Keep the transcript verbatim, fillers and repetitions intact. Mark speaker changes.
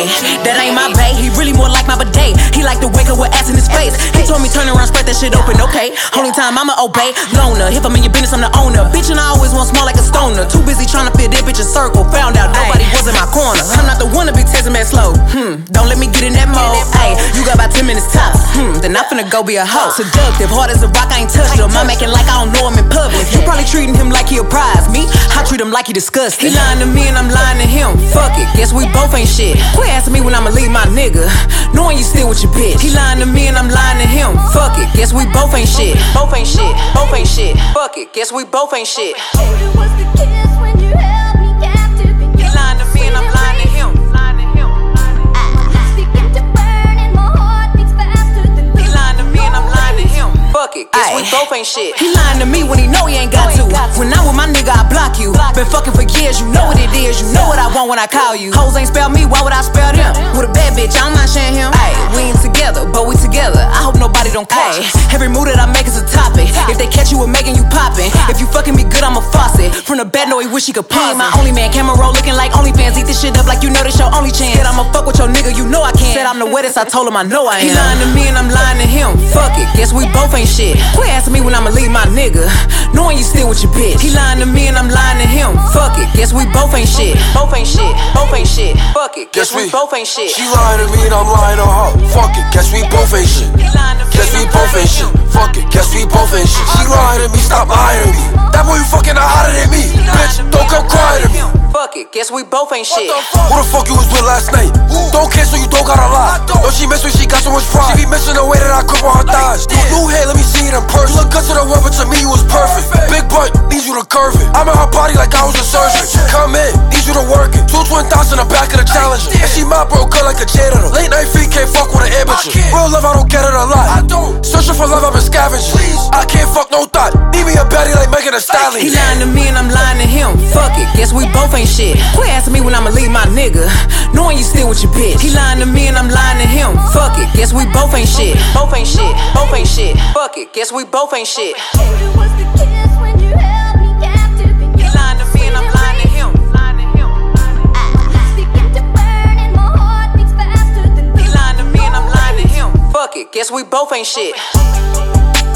Speaker 1: Ayy, that ain't my bae. He really more like my bidet. He like to wake up with ass in his face. He told me turn around, spread that shit open, okay. Only time I'ma obey. Loner, if I'm in your business, I'm the owner. Bitch, and I always want small like a stoner. Too busy trying to fit that bitch a circle. Found out nobody was in my corner. I'm not the one to be texting back slow. Hmm, don't let me get in that mode. Ayy, you got about ten minutes tops. Hmm, then I finna go be a hoe. Seductive, hard as a rock, I ain't touched him. I'm acting like I don't know him in public. You probably treating him like he a prize. Me, I treat him like he disgusting. He lying to me and I'm lying to him. Fuck it, guess we both ain't shit. Quit asking me when I'ma leave my nigga, knowing you still with your bitch. He lying to me and I'm lying to him. Fuck it, guess we both ain't shit. Both ain't shit, both ain't shit. Fuck it, guess we both ain't shit.
Speaker 2: It was the kiss when you held me captive.
Speaker 1: He lying to me and I'm lying to him. Lying to him.
Speaker 2: My lips begin to burn and my heart beats faster than the
Speaker 1: He lying to me and I'm lying to him. Fuck it, guess we both ain't shit. He lying to me when he know he ain't got to. When I'm with my nigga, I block you. Been fucking for years, you know what it is. You know what I want when I call you. Hoes ain't spell me, why would I spell them? With a bad bitch, I don't mind sharing him. Ay, we ain't together, but we together. I hope nobody don't care. Every move that I make is a topic. If they catch you with making you poppin'. If you fucking me good, I'm a faucet. From the bad, no, he wish he could pause. My only man, camera roll looking like OnlyFans. Eat this shit up like you know this your only chance. Said I'ma fuck with your nigga, you know I can. Said I'm the wettest, I told him I know I am. He lying to me and I'm lying to him. Fuck it, guess we both ain't shit. Quit asking me when I'ma leave my nigga, knowing you still with your bitch. He lying to me and I'm lying to him. Fuck it, guess we both ain't shit. Both ain't shit, both ain't shit. Fuck it, guess we both ain't shit.
Speaker 3: She lying to me and I'm lying to her. Fuck it, guess we both ain't shit. Guess we both ain't shit. Fuck it, guess we both ain't shit. She lying to me, stop lying to me. That boy you fucking are hotter than me. Bitch, don't come crying to me.
Speaker 1: Fuck it, guess we both ain't shit.
Speaker 3: Who the fuck you was with last night? Don't cancel, you don't gotta lie. Don't she miss when she got so much pride? She be missing the way that I grip on her thighs. New hair, let me see it in person. You look good to the world, but to me you was perfect. Big butt, need you to curve it. I'm in her body like I was a surgeon. Come in, need you to work it. Two twin thoughts in the back of the Challenger. And she my bro, good like a janitor. Late night feet can't fuck with an amateur. Real love, I don't get it a lot. Searching for love, I've been scavenging. I can't fuck no thought. Need me a baddie like Megan Thee Stallion.
Speaker 1: He lying to me and I'm lying to him. Fuck it, guess we both ain't shit. Quit asking me when I'ma leave my nigga, knowing you still with your bitch. He lying to me and I'm lying to him. Fuck it, guess we both ain't shit. Both ain't shit, both ain't shit. Fuck it, guess we both ain't shit.
Speaker 2: It was the kiss when you held me captive.
Speaker 1: He lying to me and I'm lying to him. Lying to him.
Speaker 2: My lips begin to burn and my heart beats faster than the
Speaker 1: He lying to me and I'm lying to him. Fuck it, guess we both ain't shit.